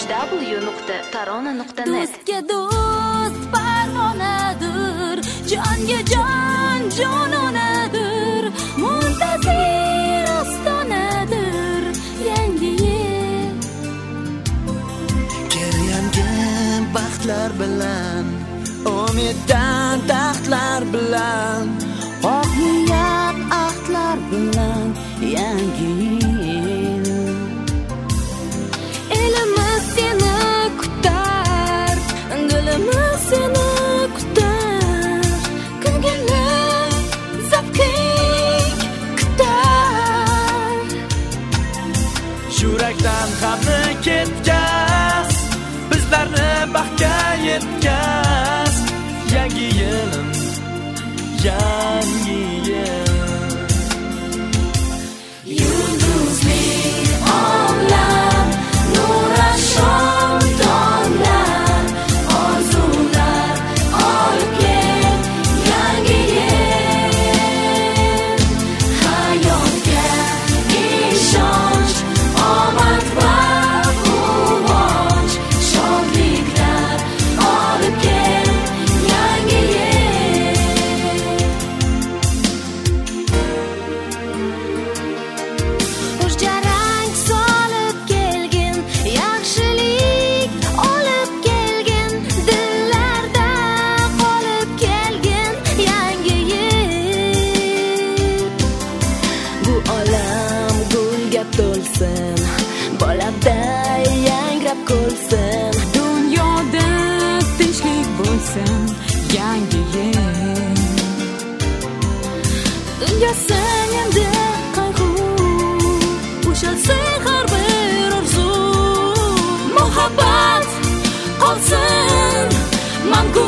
www.tarona.net. Do'stga do'st parvonadir, jonga jon jononadir, muntazir ostonadir yangi yil. Kelgan baxtlar bilan, umiddan taxtlar bilan, oq niyat ahdlar bilan yangi yil. Elimiz seni kutar, dilimiz seni kutar, kulgilar zavqing kutar. Yurakdan g'amni ketkaz, bizlarni baxtga yetkaz. Yangi yilim, yangi yil. Yulduzli omlar, nurafshon tonglar, orzular olib kel yangi yil. Hayotga ishonch, omad va quvonch, shodliklar olib kel yangi yil. Jarang solib kelgin, yaxshilik olib kelgin, dillarda qolib kelgin yangi yil. Bu olam gulga to'lsin, boladay yangrab ko'lsin, dunyoda tinchlik bo'lsin yangi yil. Dunyosin endi qayg'u, bo'shalsin har bir orzu, muhabbat qolsin mangu.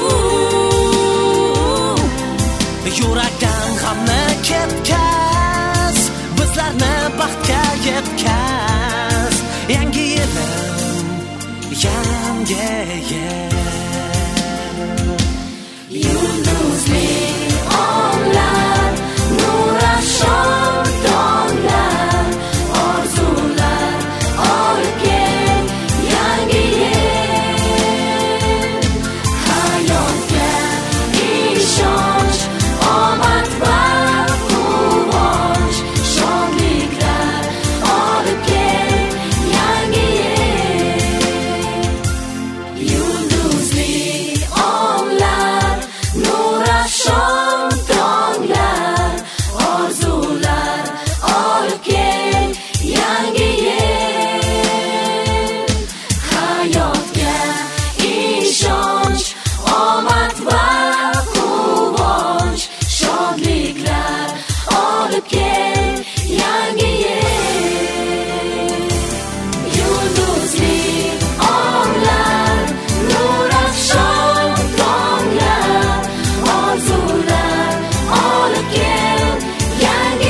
Yurakdan g'amni ketkaz, bizlarni baxtga yetkaz. Yangi yilim, yangi yil. Yulduzli omlar, nurafshon tonglar, orzular olib kel yangi yil. Hayotga ishonch, omad va quvonch, shodliklar olib kel yangi yil. Yulduzli omlar, nurafshon tonglar, orzular olib kel yangi yil. Hayotga ishonch, omad va quvonch, shodliklar olib kel yangi yil. Yulduzli omlar, nurafshon tonglar, orzular olib kel yangi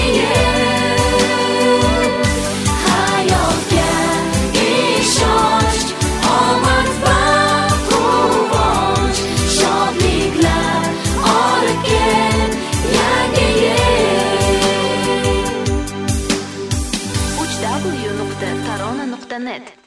yil. Hayotga ishonch, omad va quvonch, shodliklar olib kel yangi yil. www.tarona.net